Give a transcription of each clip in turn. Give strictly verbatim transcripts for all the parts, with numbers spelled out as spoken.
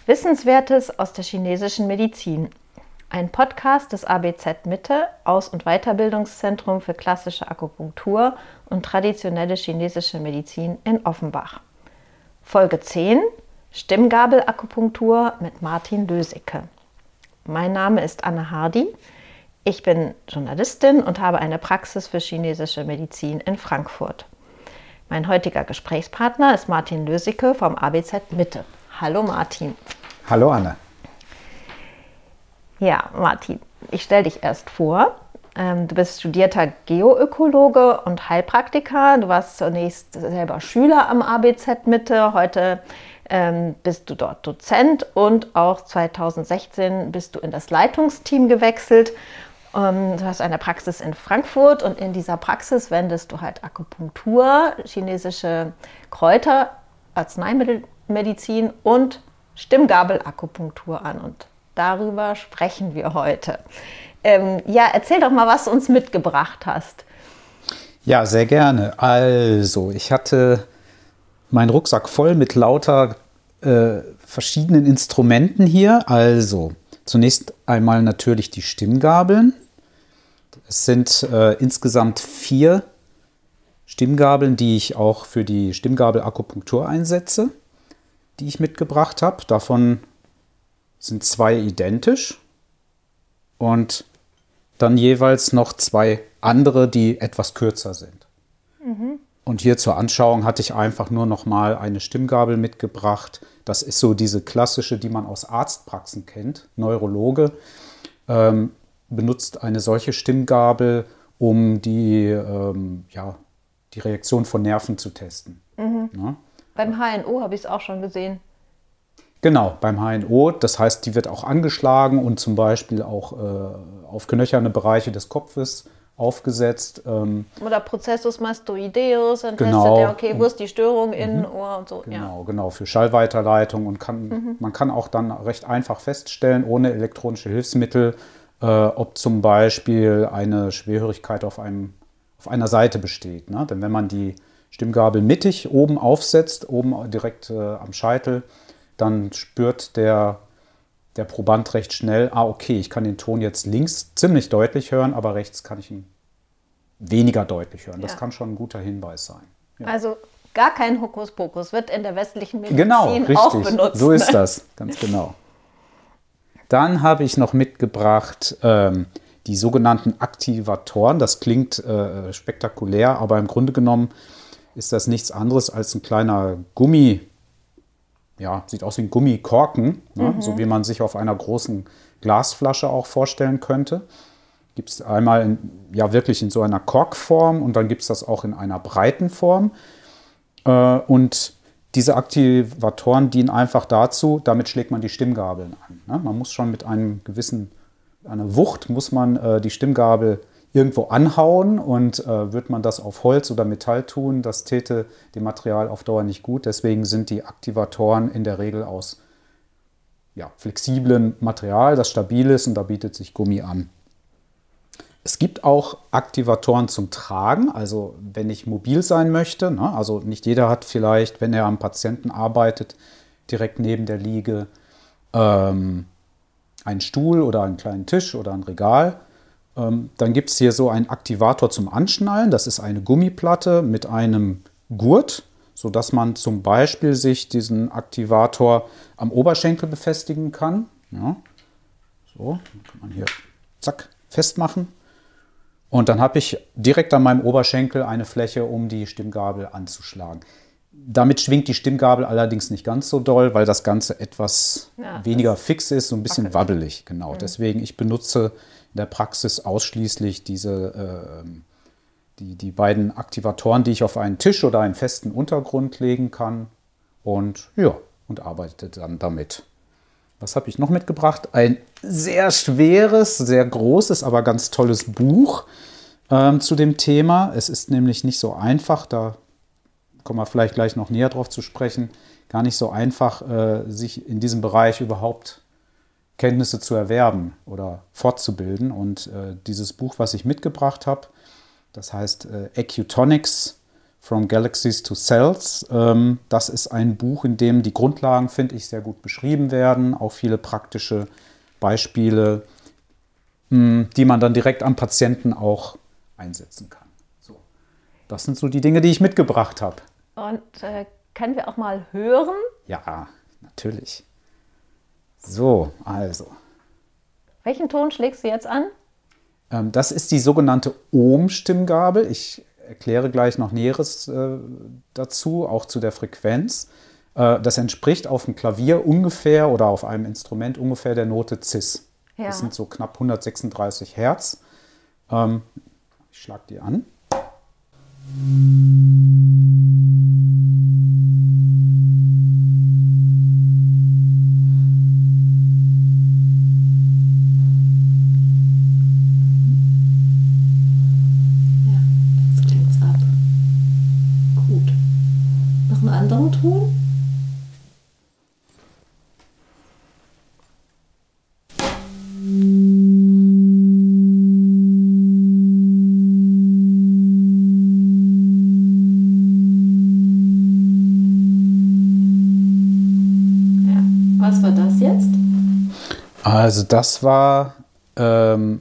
Wissenswertes aus der chinesischen Medizin. Ein Podcast des A B Z Mitte, Aus- und Weiterbildungszentrum für klassische Akupunktur und traditionelle chinesische Medizin in Offenbach. Folge zehn: Stimmgabel-Akupunktur mit Martin Lösicke. Mein Name ist Anne Hardy. Ich bin Journalistin und habe eine Praxis für chinesische Medizin in Frankfurt. Mein heutiger Gesprächspartner ist Martin Lösicke vom A B Z Mitte. Hallo Martin. Hallo Anne. Ja, Martin, ich stelle dich erst vor. Du bist studierter Geoökologe und Heilpraktiker. Du warst zunächst selber Schüler am A B Z Mitte. Heute ähm, bist du dort Dozent und auch zweitausendsechzehn bist du in das Leitungsteam gewechselt. Ähm, du hast eine Praxis in Frankfurt und in dieser Praxis wendest du halt Akupunktur, chinesische Kräuter, Arzneimittelmedizin und Stimmgabel-Akupunktur an. Und darüber sprechen wir heute. Ähm, ja, erzähl doch mal, was du uns mitgebracht hast. Ja, sehr gerne. Also, ich hatte meinen Rucksack voll mit lauter äh, verschiedenen Instrumenten hier. Also, zunächst einmal natürlich die Stimmgabeln. Es sind äh, insgesamt vier Stimmgabeln, die ich auch für die Stimmgabel-Akupunktur einsetze, die ich mitgebracht habe. Davon sind zwei identisch und dann jeweils noch zwei andere, die etwas kürzer sind. Mhm. Und hier zur Anschauung hatte ich einfach nur noch mal eine Stimmgabel mitgebracht. Das ist so diese klassische, die man aus Arztpraxen kennt. Neurologe ähm, benutzt eine solche Stimmgabel, um die, ähm, ja, die Reaktion von Nerven zu testen. Mhm. Ja? Beim H N O habe ich es auch schon gesehen. Genau, beim H N O. Das heißt, die wird auch angeschlagen und zum Beispiel auch äh, auf knöcherne Bereiche des Kopfes aufgesetzt. Ähm, Oder Processus mastoideus, dann genau, testet er, okay, wo ist die Störung in Ohr und so. Genau, ja. genau, für Schallweiterleitung. Und kann, mhm. man kann auch dann recht einfach feststellen, ohne elektronische Hilfsmittel, äh, ob zum Beispiel eine Schwerhörigkeit auf, einem, auf einer Seite besteht. Ne? Denn wenn man die Stimmgabel mittig oben aufsetzt, oben direkt äh, am Scheitel, dann spürt der, der Proband recht schnell, ah okay, ich kann den Ton jetzt links ziemlich deutlich hören, aber rechts kann ich ihn weniger deutlich hören. Das ja. kann schon ein guter Hinweis sein. Ja. Also gar kein Hokuspokus, wird in der westlichen Medizin genau, richtig. auch benutzt. So ist das, ganz genau. Dann habe ich noch mitgebracht ähm, die sogenannten Aktivatoren. Das klingt äh, spektakulär, aber im Grunde genommen ist das nichts anderes als ein kleiner Gummi. Ja, sieht aus wie ein Gummikorken, ne? Mhm. So wie man sich auf einer großen Glasflasche auch vorstellen könnte. Gibt es einmal in, ja, wirklich in so einer Korkform und dann gibt es das auch in einer breiten Form. Äh, und diese Aktivatoren dienen einfach dazu, damit schlägt man die Stimmgabeln an. Ne? Man muss schon mit einem gewissen, einer Wucht muss man äh, die Stimmgabel irgendwo anhauen und äh, würde man das auf Holz oder Metall tun, das täte dem Material auf Dauer nicht gut. Deswegen sind die Aktivatoren in der Regel aus ja, flexiblen Material, das stabil ist, und da bietet sich Gummi an. Es gibt auch Aktivatoren zum Tragen, also wenn ich mobil sein möchte, ne? Also nicht jeder hat vielleicht, wenn er am Patienten arbeitet, direkt neben der Liege ähm, einen Stuhl oder einen kleinen Tisch oder ein Regal. Dann gibt es hier so einen Aktivator zum Anschnallen. Das ist eine Gummiplatte mit einem Gurt, sodass man zum Beispiel sich diesen Aktivator am Oberschenkel befestigen kann. Ja. So, dann kann man hier zack festmachen. Und dann habe ich direkt an meinem Oberschenkel eine Fläche, um die Stimmgabel anzuschlagen. Damit schwingt die Stimmgabel allerdings nicht ganz so doll, weil das Ganze etwas ja, weniger fix ist, so ein bisschen wackelig. wabbelig. Genau. Mhm. Deswegen, ich benutze in der Praxis ausschließlich diese, äh, die, die beiden Aktivatoren, die ich auf einen Tisch oder einen festen Untergrund legen kann, und ja, und arbeite dann damit. Was habe ich noch mitgebracht? Ein sehr schweres, sehr großes, aber ganz tolles Buch ähm, zu dem Thema. Es ist nämlich nicht so einfach, da kommen wir vielleicht gleich noch näher drauf zu sprechen, gar nicht so einfach, äh, sich in diesem Bereich überhaupt Kenntnisse zu erwerben oder fortzubilden. Und äh, dieses Buch, was ich mitgebracht habe, das heißt äh, Acutonics From Galaxies to Cells. Ähm, das ist ein Buch, in dem die Grundlagen, finde ich, sehr gut beschrieben werden. Auch viele praktische Beispiele, mh, die man dann direkt am Patienten auch einsetzen kann. So. Das sind so die Dinge, die ich mitgebracht habe. Und äh, können wir auch mal hören? Ja, natürlich. So, also. Welchen Ton schlägst du jetzt an? Ähm, das ist die sogenannte Ohm-Stimmgabel. Ich erkläre gleich noch Näheres äh, dazu, auch zu der Frequenz. Äh, das entspricht auf dem Klavier ungefähr oder auf einem Instrument ungefähr der Note Cis. Ja. Das sind so knapp hundertsechsunddreißig Hertz. Ähm, ich schlage die an. Anderen Ton? Ja. Was war das jetzt? Also das war ähm,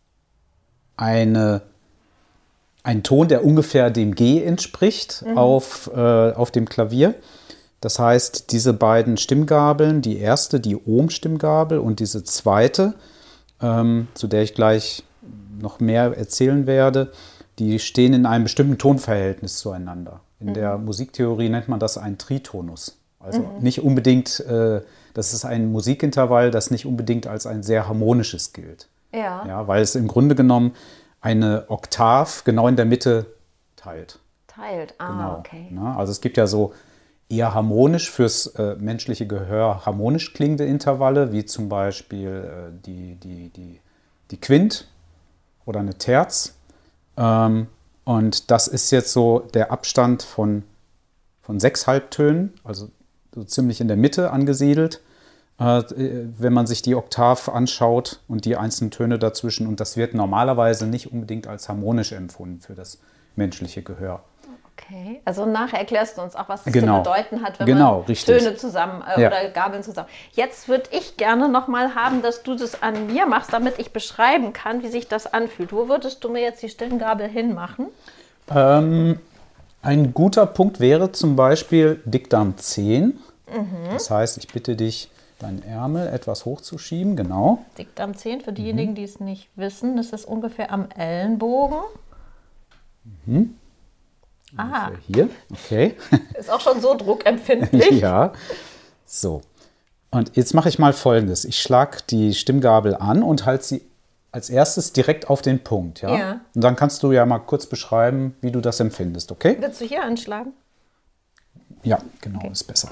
eine ein Ton, der ungefähr dem G entspricht, mhm. auf, äh, auf dem Klavier. Das heißt, diese beiden Stimmgabeln, die erste, die Ohm-Stimmgabel und diese zweite, ähm, zu der ich gleich noch mehr erzählen werde, die stehen in einem bestimmten Tonverhältnis zueinander. In mhm. der Musiktheorie nennt man das ein Tritonus. Also mhm. nicht unbedingt, äh, das ist ein Musikintervall, das nicht unbedingt als ein sehr harmonisches gilt. Ja. Ja, weil es im Grunde genommen eine Oktav genau in der Mitte teilt. Teilt, ah, genau. okay. Ja, also es gibt ja so eher harmonisch fürs äh, menschliche Gehör harmonisch klingende Intervalle, wie zum Beispiel äh, die, die, die, die Quint oder eine Terz. Ähm, und das ist jetzt so der Abstand von, von sechs Halbtönen, also so ziemlich in der Mitte angesiedelt, wenn man sich die Oktav anschaut und die einzelnen Töne dazwischen. Und das wird normalerweise nicht unbedingt als harmonisch empfunden für das menschliche Gehör. Okay, also nachher erklärst du uns auch, was das genau. zu bedeuten hat, wenn genau, man richtig. Töne zusammen äh, ja. oder Gabeln zusammen. Jetzt würde ich gerne nochmal haben, dass du das an mir machst, damit ich beschreiben kann, wie sich das anfühlt. Wo würdest du mir jetzt die Stimmgabel hinmachen? Ähm, ein guter Punkt wäre zum Beispiel Dickdarm zehn. Mhm. Das heißt, ich bitte dich, deinen Ärmel etwas hochzuschieben, genau. Dickdarm zehn, für diejenigen, mhm. die es nicht wissen, das ist ungefähr am Ellenbogen. Mhm. Ah. Hier, okay. Ist auch schon so druckempfindlich. Ja, so. Und jetzt mache ich mal Folgendes. Ich schlage die Stimmgabel an und halte sie als erstes direkt auf den Punkt. Ja? Ja. Und dann kannst du ja mal kurz beschreiben, wie du das empfindest, okay? Willst du hier anschlagen? Ja, genau, okay. Ist besser.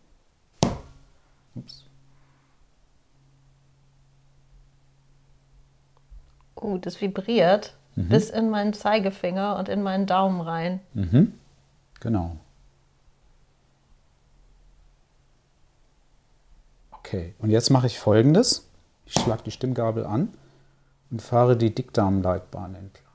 Ups. Oh, das vibriert mhm. bis in meinen Zeigefinger und in meinen Daumen rein. Mhm. Genau. Okay, und jetzt mache ich Folgendes. Ich schlage die Stimmgabel an und fahre die Dickdarmleitbahn entlang.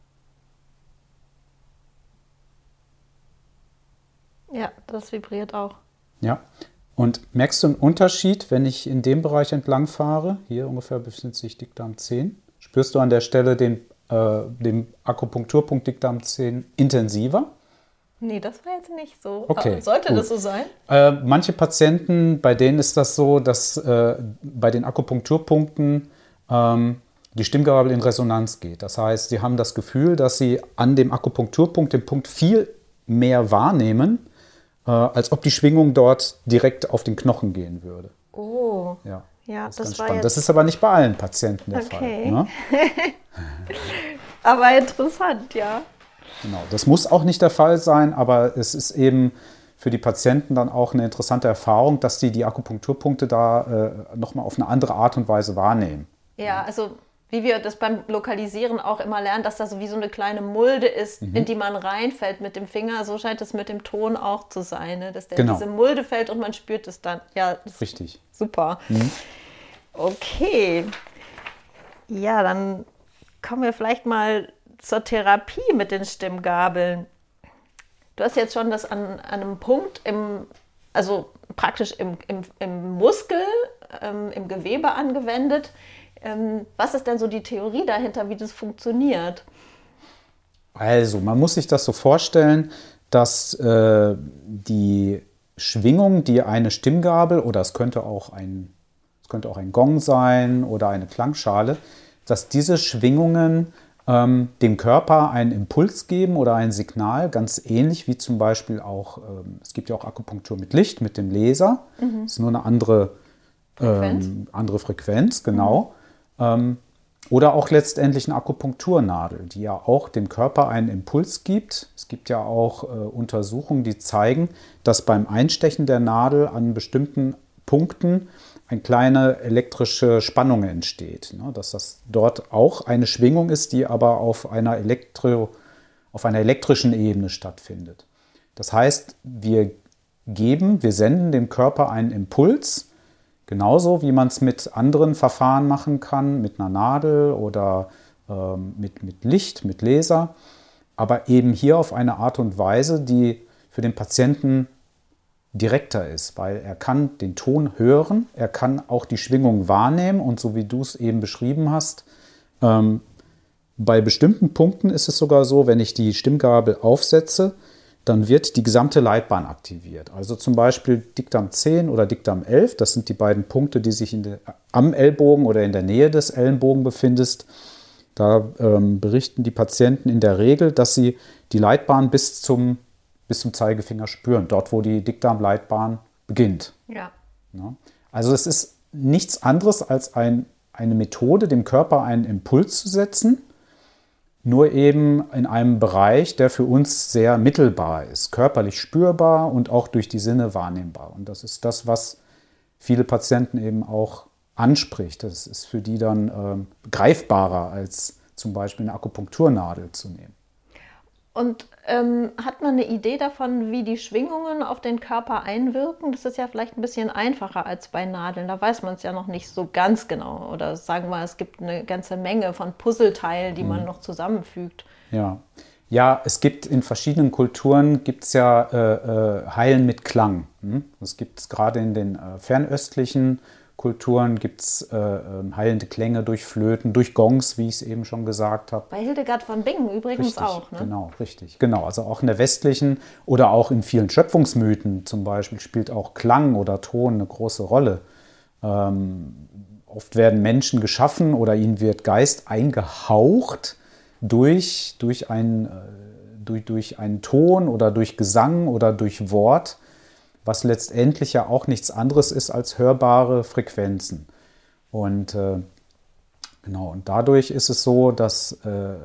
Ja, das vibriert auch. Ja, und merkst du einen Unterschied, wenn ich in dem Bereich entlang fahre? Hier ungefähr befindet sich Dickdarm zehn. Spürst du an der Stelle den, äh, den Akupunkturpunkt Dickdarm zehn intensiver? Nee, das war jetzt nicht so. Okay, aber sollte gut. das so sein? Äh, manche Patienten, bei denen ist das so, dass äh, bei den Akupunkturpunkten ähm, die Stimmgabel in Resonanz geht. Das heißt, sie haben das Gefühl, dass sie an dem Akupunkturpunkt den Punkt viel mehr wahrnehmen, äh, als ob die Schwingung dort direkt auf den Knochen gehen würde. Oh, ja, ja das ist das ganz war spannend. jetzt... Das ist aber nicht bei allen Patienten der okay. Fall. Ne? Aber interessant, ja. Genau, das muss auch nicht der Fall sein, aber es ist eben für die Patienten dann auch eine interessante Erfahrung, dass die die Akupunkturpunkte da äh, nochmal auf eine andere Art und Weise wahrnehmen. Ja, also wie wir das beim Lokalisieren auch immer lernen, dass da so wie so eine kleine Mulde ist, mhm. in die man reinfällt mit dem Finger. So scheint es mit dem Ton auch zu sein, ne? Dass der genau. in diese Mulde fällt und man spürt es dann. Ja, das richtig. Ist super. Mhm. Okay. Ja, dann kommen wir vielleicht mal zur Therapie mit den Stimmgabeln. Du hast jetzt schon das an, an einem Punkt, im, also praktisch im, im, im Muskel, ähm, im Gewebe angewendet. Ähm, was ist denn so die Theorie dahinter, wie das funktioniert? Also, man muss sich das so vorstellen, dass äh, die Schwingung, die eine Stimmgabel oder es könnte auch ein, es könnte auch ein Gong sein oder eine Klangschale, dass diese Schwingungen ähm, dem Körper einen Impuls geben oder ein Signal, ganz ähnlich wie zum Beispiel auch, ähm, es gibt ja auch Akupunktur mit Licht, mit dem Laser, mhm. Das ist nur eine andere Frequenz, ähm, andere Frequenz genau. Mhm. Ähm, Oder auch letztendlich eine Akupunkturnadel, die ja auch dem Körper einen Impuls gibt. Es gibt ja auch äh, Untersuchungen, die zeigen, dass beim Einstechen der Nadel an bestimmten Punkten eine kleine elektrische Spannung entsteht. Ne? Dass das dort auch eine Schwingung ist, die aber auf einer, Elektro, auf einer elektrischen Ebene stattfindet. Das heißt, wir geben, wir senden dem Körper einen Impuls, genauso wie man es mit anderen Verfahren machen kann, mit einer Nadel oder ähm, mit, mit Licht, mit Laser, aber eben hier auf eine Art und Weise, die für den Patienten direkter ist, weil er kann den Ton hören, er kann auch die Schwingung wahrnehmen und so wie du es eben beschrieben hast, ähm, bei bestimmten Punkten ist es sogar so, wenn ich die Stimmgabel aufsetze, dann wird die gesamte Leitbahn aktiviert. Also zum Beispiel Dickdarm zehn oder Dickdarm elf, das sind die beiden Punkte, die sich in der, am Ellbogen oder in der Nähe des Ellenbogen befindest. Da ähm, berichten die Patienten in der Regel, dass sie die Leitbahn bis zum, bis zum Zeigefinger spüren, dort wo die Dickdarmleitbahn beginnt. Ja. Ja. Also es ist nichts anderes als ein, eine Methode, dem Körper einen Impuls zu setzen, nur eben in einem Bereich, der für uns sehr mittelbar ist, körperlich spürbar und auch durch die Sinne wahrnehmbar. Und das ist das, was viele Patienten eben auch anspricht. Das ist für die dann äh, greifbarer, als zum Beispiel eine Akupunkturnadel zu nehmen. Und ähm, hat man eine Idee davon, wie die Schwingungen auf den Körper einwirken? Das ist ja vielleicht ein bisschen einfacher als bei Nadeln. Da weiß man es ja noch nicht so ganz genau. Oder sagen wir, es gibt eine ganze Menge von Puzzleteilen, die mhm. man noch zusammenfügt. Ja. Ja, es gibt in verschiedenen Kulturen gibt es ja äh, äh, Heilen mit Klang. Hm? Das gibt es gerade in den äh, fernöstlichen Kulturen, gibt es äh, heilende Klänge durch Flöten, durch Gongs, wie ich es eben schon gesagt habe. Bei Hildegard von Bingen übrigens richtig, auch. Ne? Genau, richtig. Genau, also auch in der westlichen oder auch in vielen Schöpfungsmythen zum Beispiel spielt auch Klang oder Ton eine große Rolle. Ähm, oft werden Menschen geschaffen oder ihnen wird Geist eingehaucht durch, durch, ein, durch, durch einen Ton oder durch Gesang oder durch Wort, was letztendlich ja auch nichts anderes ist als hörbare Frequenzen. Und äh, genau, und dadurch ist es so, dass, äh,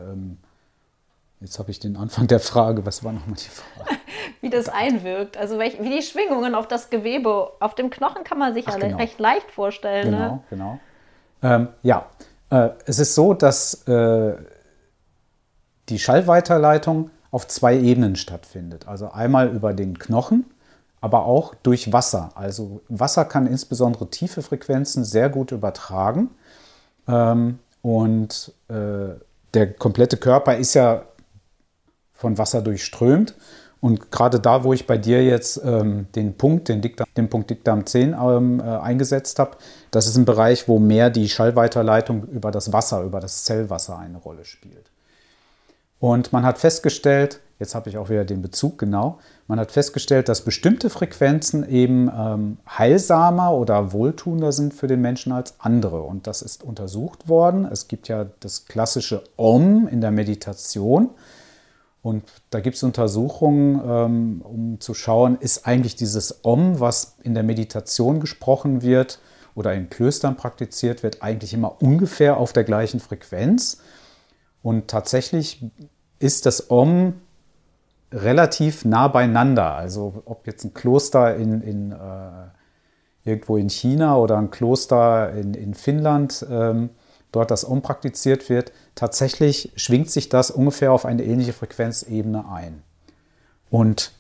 jetzt habe ich den Anfang der Frage, was war nochmal die Frage? Wie das einwirkt, also welch, wie die Schwingungen auf das Gewebe, auf dem Knochen kann man sich Ach, ja genau. recht leicht vorstellen. Genau, ne? genau. Ähm, ja, äh, es ist so, dass äh, die Schallweiterleitung auf zwei Ebenen stattfindet. Also einmal über den Knochen, aber auch durch Wasser. Also Wasser kann insbesondere tiefe Frequenzen sehr gut übertragen. Ähm, und äh, der komplette Körper ist ja von Wasser durchströmt. Und gerade da, wo ich bei dir jetzt ähm, den Punkt, den, Dickdarm, den Punkt Dickdarm zehn ähm, äh, eingesetzt habe, das ist ein Bereich, wo mehr die Schallweiterleitung über das Wasser, über das Zellwasser eine Rolle spielt. Und man hat festgestellt, jetzt habe ich auch wieder den Bezug genau, man hat festgestellt, dass bestimmte Frequenzen eben ähm, heilsamer oder wohltuender sind für den Menschen als andere. Und das ist untersucht worden. Es gibt ja das klassische Om in der Meditation. Und da gibt es Untersuchungen, ähm, um zu schauen, ist eigentlich dieses Om, was in der Meditation gesprochen wird oder in Klöstern praktiziert wird, eigentlich immer ungefähr auf der gleichen Frequenz. Und tatsächlich ist das Om relativ nah beieinander. Also ob jetzt ein Kloster in, in, äh, irgendwo in China oder ein Kloster in, in Finnland ähm, dort das Om praktiziert wird, tatsächlich schwingt sich das ungefähr auf eine ähnliche Frequenzebene ein. Und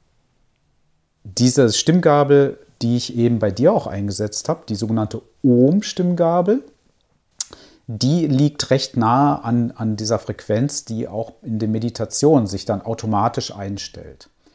diese Stimmgabel, die ich eben bei dir auch eingesetzt habe, die sogenannte Ohm-Stimmgabel, die liegt recht nah an, an dieser Frequenz, die auch in der Meditation sich dann automatisch einstellt.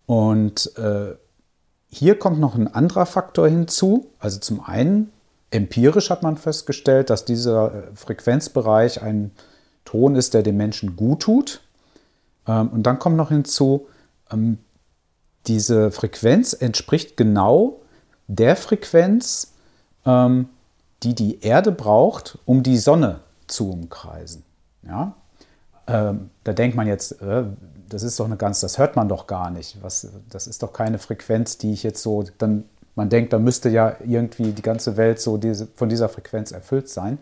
Und äh, hier kommt noch ein anderer Faktor hinzu. Also zum einen, empirisch hat man festgestellt, dass dieser Frequenzbereich ein Ton ist, der dem Menschen gut tut. Ähm, und dann kommt noch hinzu, ähm, diese Frequenz entspricht genau der Frequenz, ähm, die die Erde braucht, um die Sonne zu umkreisen. Ja? Ähm, da denkt man jetzt, äh, das ist doch eine ganz, das hört man doch gar nicht. Was, das ist doch keine Frequenz, die ich jetzt so, dann, man denkt, da müsste ja irgendwie die ganze Welt so diese, von dieser Frequenz erfüllt sein.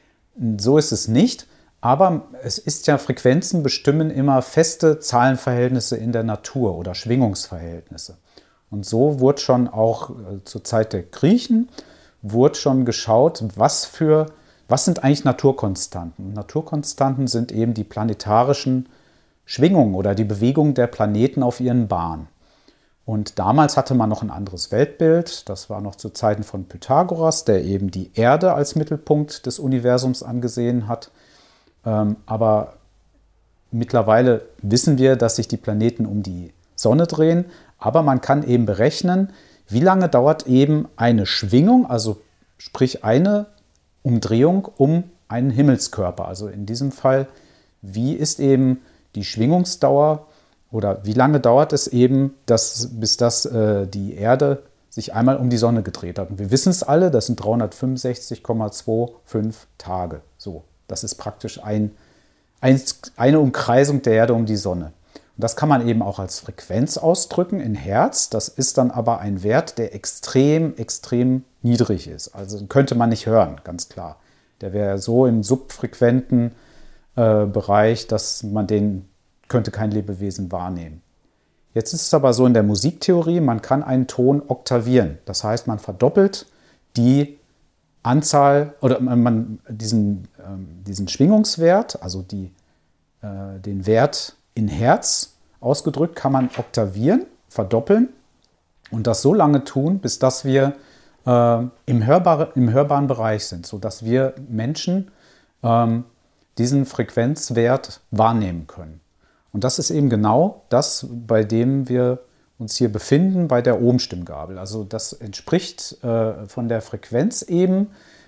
So ist es nicht, aber es ist ja, Frequenzen bestimmen immer feste Zahlenverhältnisse in der Natur oder Schwingungsverhältnisse. Und so wurde schon auch äh, zur Zeit der Griechen, wurde schon geschaut, was für, was sind eigentlich Naturkonstanten. Naturkonstanten sind eben die planetarischen Schwingungen oder die Bewegung der Planeten auf ihren Bahnen. Und damals hatte man noch ein anderes Weltbild. Das war noch zu Zeiten von Pythagoras, der eben die Erde als Mittelpunkt des Universums angesehen hat. Ähm, aber mittlerweile wissen wir, dass sich die Planeten um die Sonne drehen. Aber man kann eben berechnen, wie lange dauert eben eine Schwingung, also sprich eine Umdrehung um einen Himmelskörper. Also in diesem Fall, wie ist eben die Schwingungsdauer oder wie lange dauert es eben, dass, bis das, äh, die Erde sich einmal um die Sonne gedreht hat. Und wir wissen es alle, das sind dreihundertfünfundsechzig Komma fünfundzwanzig Tage. So, das ist praktisch ein, ein, eine Umkreisung der Erde um die Sonne. Und das kann man eben auch als Frequenz ausdrücken in Hertz. Das ist dann aber ein Wert, der extrem, extrem niedrig ist. Also könnte man nicht hören, ganz klar. Der wäre so im subfrequenten äh, Bereich, dass man den könnte kein Lebewesen wahrnehmen. Jetzt ist es aber so in der Musiktheorie, man kann einen Ton oktavieren. Das heißt, man verdoppelt die Anzahl oder man diesen, ähm, diesen Schwingungswert, also die, äh, den Wert in Hertz ausgedrückt, kann man oktavieren, verdoppeln und das so lange tun, bis dass wir äh, im, hörbare, im hörbaren Bereich sind, sodass wir Menschen ähm, diesen Frequenzwert wahrnehmen können. Und das ist eben genau das, bei dem wir uns hier befinden, bei der Ohm-Stimmgabel. Also das entspricht äh, von der Frequenz eben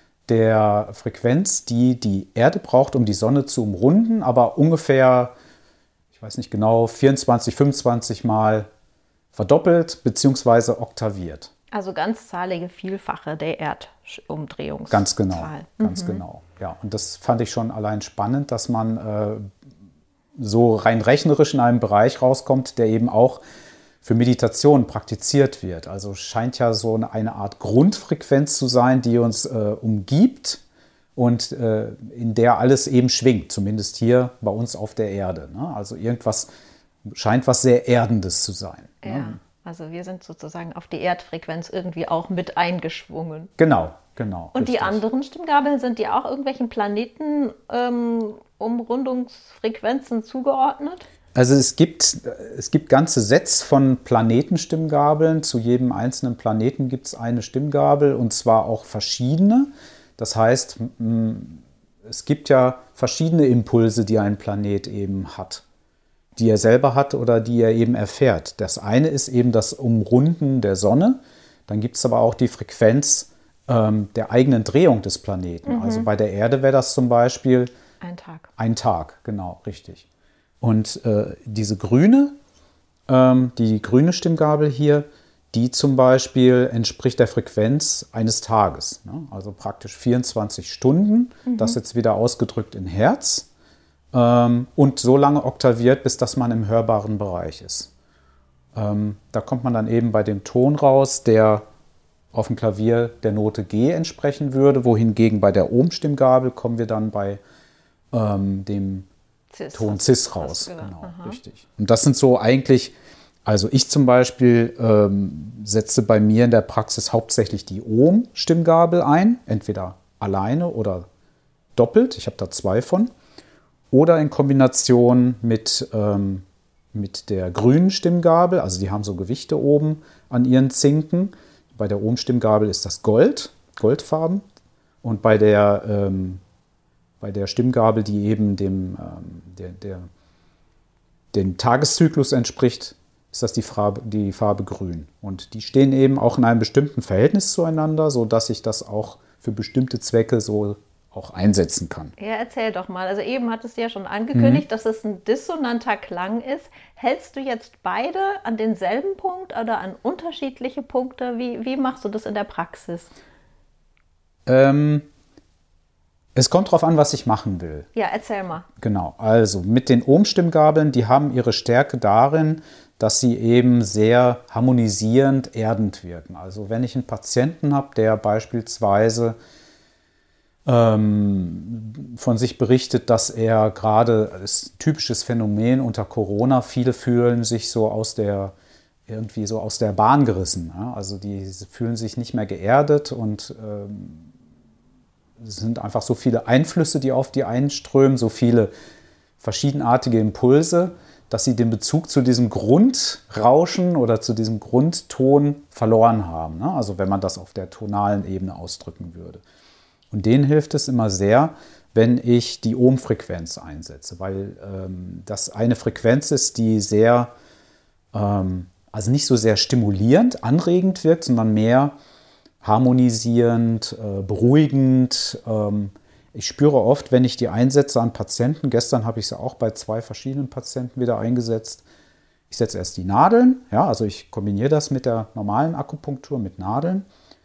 der Frequenz, die die Erde braucht, um die Sonne zu umrunden, aber ungefähr, ich weiß nicht genau, vierundzwanzig, fünfundzwanzig Mal verdoppelt bzw. oktaviert. Also ganzzahlige Vielfache der Erdumdrehungszahl. Ganz genau, ganz mhm. genau. Ja, und das fand ich schon allein spannend, dass man äh, so rein rechnerisch in einem Bereich rauskommt, der eben auch für Meditation praktiziert wird. Also scheint ja so eine Art Grundfrequenz zu sein, die uns äh, umgibt und äh, in der alles eben schwingt, zumindest hier bei uns auf der Erde. Ne? Also irgendwas scheint was sehr Erdendes zu sein. Ja, ne? Also wir sind sozusagen auf die Erdfrequenz irgendwie auch mit eingeschwungen. Genau, genau. Und richtig. die anderen Stimmgabeln, sind die auch irgendwelchen Planeten ähm, Umrundungsfrequenzen zugeordnet? Also es gibt, es gibt ganze Sets von Planetenstimmgabeln. Zu jedem einzelnen Planeten gibt es eine Stimmgabel und zwar auch verschiedene. Das heißt, es gibt ja verschiedene Impulse, die ein Planet eben hat, die er selber hat oder die er eben erfährt. Das eine ist eben das Umrunden der Sonne. Dann gibt es aber auch die Frequenz ähm, der eigenen Drehung des Planeten. Mhm. Also bei der Erde wäre das zum Beispiel ein Tag. Ein Tag, genau, richtig. Und äh, diese grüne, ähm, die grüne Stimmgabel hier, die zum Beispiel entspricht der Frequenz eines Tages. Ne? Also praktisch vierundzwanzig Stunden, mhm. das jetzt wieder ausgedrückt in Hertz. Ähm, und so lange oktaviert, bis dass man im hörbaren Bereich ist. Ähm, da kommt man dann eben bei dem Ton raus, der auf dem Klavier der Note G entsprechen würde, wohingegen bei der Ohm-Stimmgabel kommen wir dann bei ähm, dem Cis. Ton Cis raus. Genau, Aha. richtig. Und das sind so eigentlich, also ich zum Beispiel ähm, setze bei mir in der Praxis hauptsächlich die Ohm-Stimmgabel ein, entweder alleine oder doppelt, ich habe da zwei von, oder in Kombination mit, ähm, mit der grünen Stimmgabel, also die haben so Gewichte oben an ihren Zinken. Bei der Ohm-Stimmgabel ist das Gold, Goldfarben, und bei der ähm, Bei der Stimmgabel, die eben dem, ähm, der, der, dem Tageszyklus entspricht, ist das die Farbe, die Farbe grün. Und die stehen eben auch in einem bestimmten Verhältnis zueinander, sodass ich das auch für bestimmte Zwecke so auch einsetzen kann. Ja, erzähl doch mal. Also eben hattest du ja schon angekündigt, mhm. dass es ein dissonanter Klang ist. Hältst du jetzt beide an denselben Punkt oder an unterschiedliche Punkte? Wie, wie machst du das in der Praxis? Ähm, es kommt darauf an, was ich machen will. Ja, erzähl mal. Genau, also mit den Ohm-Stimmgabeln, die haben ihre Stärke darin, dass sie eben sehr harmonisierend, erdend wirken. Also wenn ich einen Patienten habe, der beispielsweise ähm, von sich berichtet, dass er gerade, das ist ein typisches Phänomen unter Corona, viele fühlen sich so aus der, irgendwie so aus der Bahn gerissen. Ja? Also die fühlen sich nicht mehr geerdet und ähm, es sind einfach so viele Einflüsse, die auf die einströmen, so viele verschiedenartige Impulse, dass sie den Bezug zu diesem Grundrauschen oder zu diesem Grundton verloren haben. Ne? Also wenn man das auf der tonalen Ebene ausdrücken würde. Und denen hilft es immer sehr, wenn ich die Ohmfrequenz einsetze, weil ähm, das eine Frequenz ist, die sehr, ähm, also nicht so sehr stimulierend, anregend wirkt, sondern mehr harmonisierend, äh, beruhigend. Ähm, ich spüre oft, wenn ich die einsetze an Patienten, gestern habe ich sie auch bei zwei verschiedenen Patienten wieder eingesetzt, ich setze erst die Nadeln, ja, also ich kombiniere das mit der normalen Akupunktur mit Nadeln.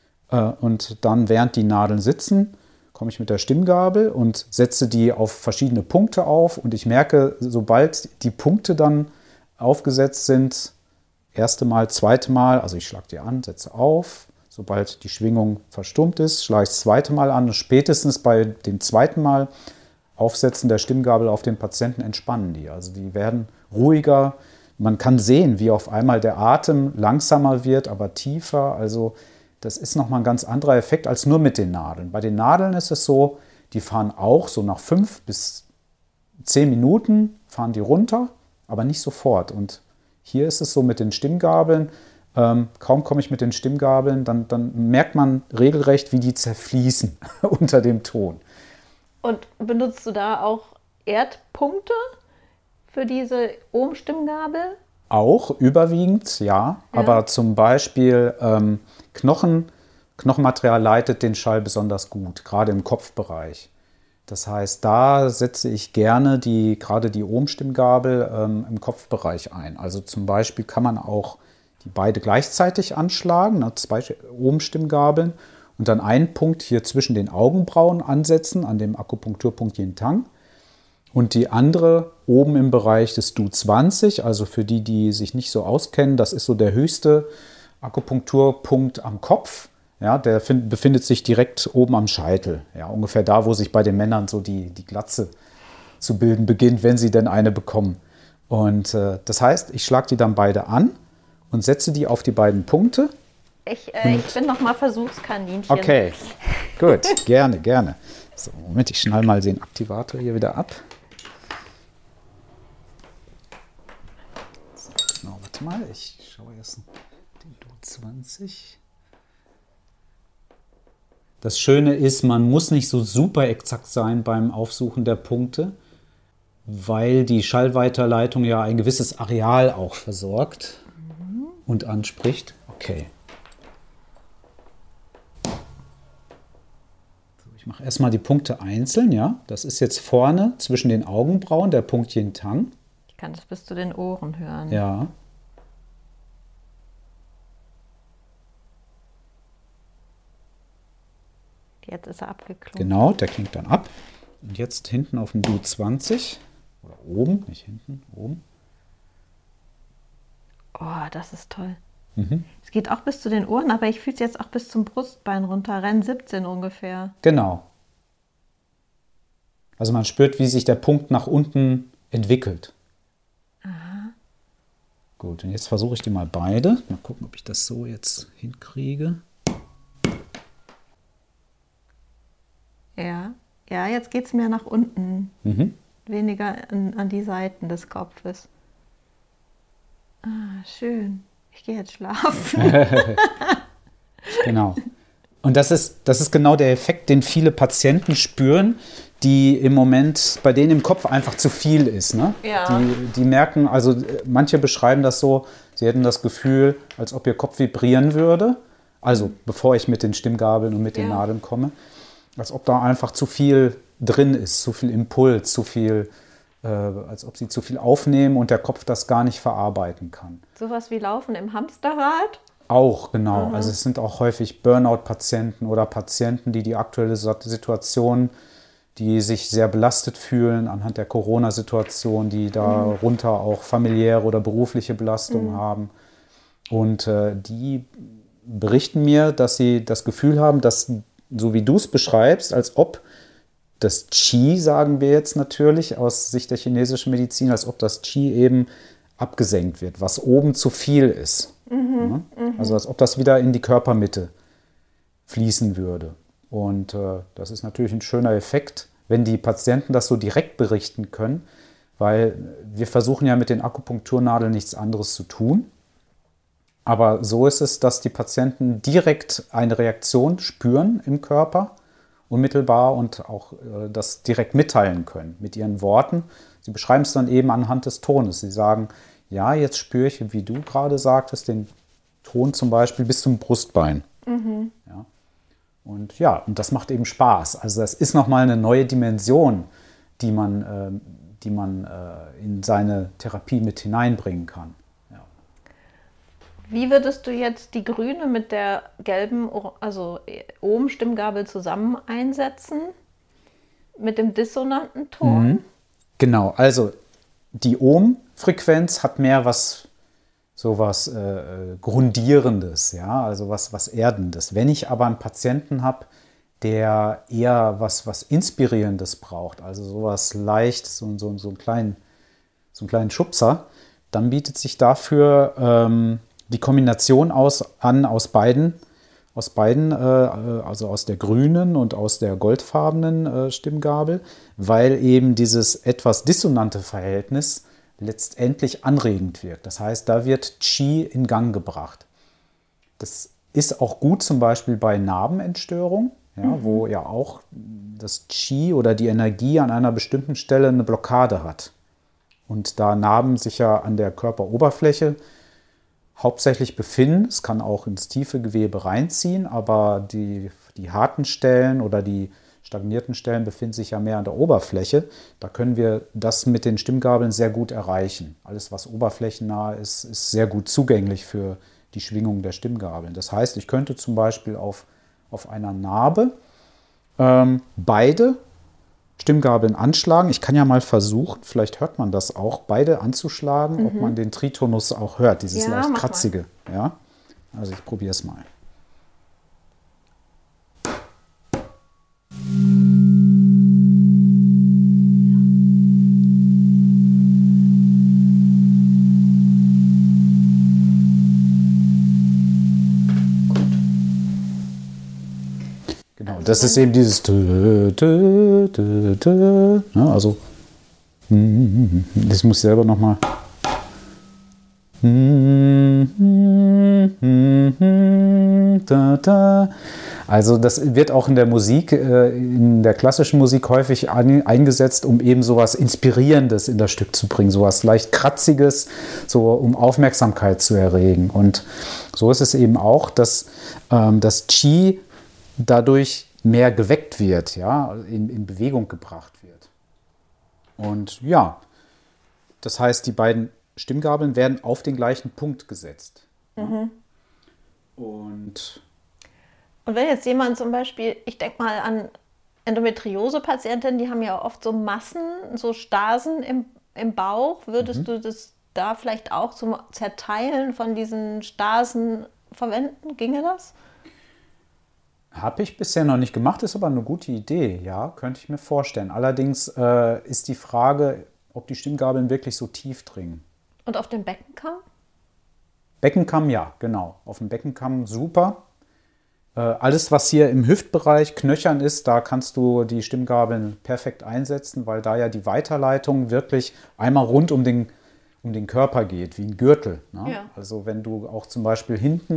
Und dann, während die Nadeln sitzen, komme ich mit der Stimmgabel und setze die auf verschiedene Punkte auf. Und ich merke, sobald die Punkte dann aufgesetzt sind, erste Mal, zweite Mal, also ich schlage die an, setze auf. Sobald die Schwingung verstummt ist, schlage ich das zweite Mal an. Und spätestens bei dem zweiten Mal Aufsetzen der Stimmgabel auf den Patienten entspannen die. Also die werden ruhiger. Man kann sehen, wie auf einmal der Atem langsamer wird, aber tiefer. Also das ist nochmal ein ganz anderer Effekt als nur mit den Nadeln. Bei den Nadeln ist es so, die fahren auch so nach fünf bis zehn Minuten, fahren die runter, aber nicht sofort. Und hier ist es so mit den Stimmgabeln, ähm, kaum komme ich mit den Stimmgabeln, dann, dann merkt man regelrecht, wie die zerfließen unter dem Ton. Und benutzt du da auch Erdpunkte für diese Ohm-Stimmgabel? Auch überwiegend, ja. ja. Aber zum Beispiel ähm, Knochen, Knochenmaterial leitet den Schall besonders gut, gerade im Kopfbereich. Das heißt, da setze ich gerne die, gerade die Ohm-Stimmgabel ähm, im Kopfbereich ein. Also zum Beispiel kann man auch die beide gleichzeitig anschlagen, ne, zwei Ohm-Stimmgabeln und dann einen Punkt hier zwischen den Augenbrauen ansetzen, an dem Akupunkturpunkt Yin Tang. Und die andere oben im Bereich des D U zwanzig, also für die, die sich nicht so auskennen, das ist so der höchste Akupunkturpunkt am Kopf. Ja, der find, befindet sich direkt oben am Scheitel. Ja, ungefähr da, wo sich bei den Männern so die, die Glatze zu bilden beginnt, wenn sie denn eine bekommen. Und äh, das heißt, ich schlage die dann beide an und setze die auf die beiden Punkte. Ich, äh, ich bin noch mal Versuchskaninchen. Okay, gut, gerne, gerne. So, Moment, ich schnall mal den Aktivator hier wieder ab. So, genau, warte mal, ich schaue erst den D U zwanzig. Das Schöne ist, man muss nicht so super exakt sein beim Aufsuchen der Punkte, weil die Schallweiterleitung ja ein gewisses Areal auch versorgt mhm. und anspricht. Okay. So, ich mache erstmal die Punkte einzeln, ja. Das ist jetzt vorne zwischen den Augenbrauen, der Punkt Yin Tang. Ich kann das bis zu den Ohren hören. Ja. Jetzt ist er abgeklungen. Genau, der klingt dann ab. Und jetzt hinten auf dem D U zwanzig. Oder oben, nicht hinten, oben. Oh, das ist toll. Mhm. Es geht auch bis zu den Ohren, aber ich fühle es jetzt auch bis zum Brustbein runter. Rennen siebzehn ungefähr. Genau. Also man spürt, wie sich der Punkt nach unten entwickelt. Aha. Gut, und jetzt versuche ich die mal beide. Mal gucken, ob ich das so jetzt hinkriege. Ja, ja, jetzt geht es mehr nach unten. Mhm. Weniger an, an die Seiten des Kopfes. Ah, schön. Ich gehe jetzt schlafen. Genau. Und das ist, das ist genau der Effekt, den viele Patienten spüren, die im Moment, bei denen im Kopf einfach zu viel ist. Ne? Ja. Die, die merken, also manche beschreiben das so, sie hätten das Gefühl, als ob ihr Kopf vibrieren würde. Also bevor ich mit den Stimmgabeln und mit den Ja. Nadeln komme. Als ob da einfach zu viel drin ist, zu viel Impuls, zu viel, äh, als ob sie zu viel aufnehmen und der Kopf das gar nicht verarbeiten kann. Sowas wie Laufen im Hamsterrad? Auch, genau. Mhm. Also es sind auch häufig Burnout-Patienten oder Patienten, die die aktuelle Situation, die sich sehr belastet fühlen anhand der Corona-Situation, die darunter auch familiäre oder berufliche Belastungen Mhm. haben. Und äh, die berichten mir, dass sie das Gefühl haben, dass, so wie du es beschreibst, als ob das Qi, sagen wir jetzt natürlich aus Sicht der chinesischen Medizin, als ob das Qi eben abgesenkt wird, was oben zu viel ist. Mhm. Ja? Mhm. Also als ob das wieder in die Körpermitte fließen würde. Und äh, das ist natürlich ein schöner Effekt, wenn die Patienten das so direkt berichten können, weil wir versuchen ja mit den Akupunkturnadeln nichts anderes zu tun. Aber so ist es, dass die Patienten direkt eine Reaktion spüren im Körper, unmittelbar, und auch äh, das direkt mitteilen können mit ihren Worten. Sie beschreiben es dann eben anhand des Tones. Sie sagen, ja, jetzt spüre ich, wie du gerade sagtest, den Ton zum Beispiel bis zum Brustbein. Mhm. Ja. Und ja, und das macht eben Spaß. Also das ist nochmal eine neue Dimension, die man, äh, die man äh, in seine Therapie mit hineinbringen kann. Ja. Wie würdest du jetzt die grüne mit der gelben, also Ohm-Stimmgabel zusammen einsetzen? Mit dem dissonanten Ton? Mhm. Genau, also die Ohm-Frequenz hat mehr was, so was äh, Grundierendes, ja, also was, was Erdendes. Wenn ich aber einen Patienten habe, der eher was, was Inspirierendes braucht, also sowas leicht, so, so, so, einen kleinen, so einen kleinen Schubser, dann bietet sich dafür ähm, die Kombination aus, an aus beiden, aus beiden, äh, also aus der grünen und aus der goldfarbenen äh, Stimmgabel, weil eben dieses etwas dissonante Verhältnis letztendlich anregend wirkt. Das heißt, da wird Qi in Gang gebracht. Das ist auch gut zum Beispiel bei Narbenentstörung, ja, mhm. wo ja auch das Qi oder die Energie an einer bestimmten Stelle eine Blockade hat. Und da Narben sich ja an der Körperoberfläche hauptsächlich befinden, es kann auch ins tiefe Gewebe reinziehen, aber die, die harten Stellen oder die stagnierten Stellen befinden sich ja mehr an der Oberfläche. Da können wir das mit den Stimmgabeln sehr gut erreichen. Alles, was oberflächennah ist, ist sehr gut zugänglich für die Schwingung der Stimmgabeln. Das heißt, ich könnte zum Beispiel auf, auf einer Narbe ähm, beide Stimmgabeln anschlagen. Ich kann ja mal versuchen, vielleicht hört man das auch, beide anzuschlagen, mhm. ob man den Tritonus auch hört, dieses ja, leicht kratzige. Ja? Also ich probiere es mal. Genau, das ist eben dieses tö, tö, tö, tö. Ja, also das muss ich selber nochmal. Also das wird auch in der Musik, in der klassischen Musik häufig eingesetzt, um eben sowas Inspirierendes in das Stück zu bringen, sowas leicht Kratziges, so um Aufmerksamkeit zu erregen. Und so ist es eben auch, dass ähm, das Qi dadurch mehr geweckt wird, ja, in, in Bewegung gebracht wird. Und ja, das heißt, die beiden Stimmgabeln werden auf den gleichen Punkt gesetzt. Mhm. Und, Und wenn jetzt jemand zum Beispiel, ich denke mal an Endometriose-Patientinnen, die haben ja oft so Massen, so Stasen im, im Bauch. Würdest mhm. du das da vielleicht auch zum Zerteilen von diesen Stasen verwenden? Ginge das? Habe ich bisher noch nicht gemacht, ist aber eine gute Idee, ja, könnte ich mir vorstellen. Allerdings äh, ist die Frage, ob die Stimmgabeln wirklich so tief dringen. Und auf dem Beckenkamm? Beckenkamm, ja, genau. Auf dem Beckenkamm super. Äh, alles, was hier im Hüftbereich, Knöchern ist, da kannst du die Stimmgabeln perfekt einsetzen, weil da ja die Weiterleitung wirklich einmal rund um den, um den Körper geht, wie ein Gürtel. Ne? Ja. Also wenn du auch zum Beispiel hinten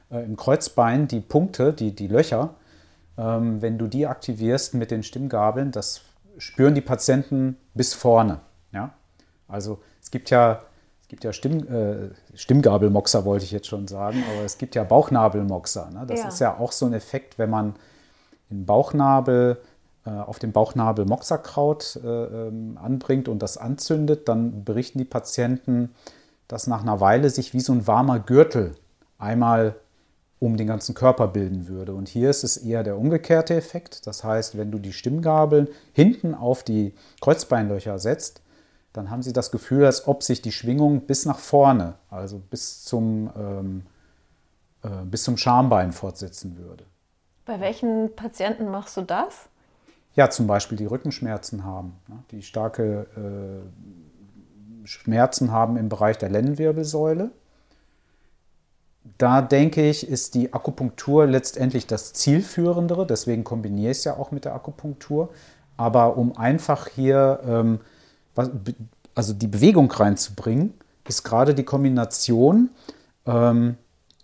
äh, im Kreuzbein, die Punkte, die, die Löcher, ähm, wenn du die aktivierst mit den Stimmgabeln, das spüren die Patienten bis vorne. Ja? Also es gibt ja, es gibt ja Stimm, äh, Stimmgabelmoxer, wollte ich jetzt schon sagen, aber es gibt ja Bauchnabelmoxer. Ne? Das Ja. ist ja auch so ein Effekt, wenn man den Bauchnabel äh, auf dem Bauchnabel Moxerkraut äh, ähm, anbringt und das anzündet, dann berichten die Patienten, dass nach einer Weile sich wie so ein warmer Gürtel einmal um den ganzen Körper bilden würde. Und hier ist es eher der umgekehrte Effekt. Das heißt, wenn du die Stimmgabeln hinten auf die Kreuzbeinlöcher setzt, dann haben sie das Gefühl, als ob sich die Schwingung bis nach vorne, also bis zum, ähm, äh, bis zum Schambein fortsetzen würde. Bei welchen Patienten machst du das? Ja, zum Beispiel die Rückenschmerzen haben, ne, die starke äh, Schmerzen haben im Bereich der Lendenwirbelsäule. Da denke ich, ist die Akupunktur letztendlich das Zielführendere, deswegen kombiniere ich es ja auch mit der Akupunktur. Aber um einfach hier ähm, was, also die Bewegung reinzubringen, ist gerade die Kombination ähm,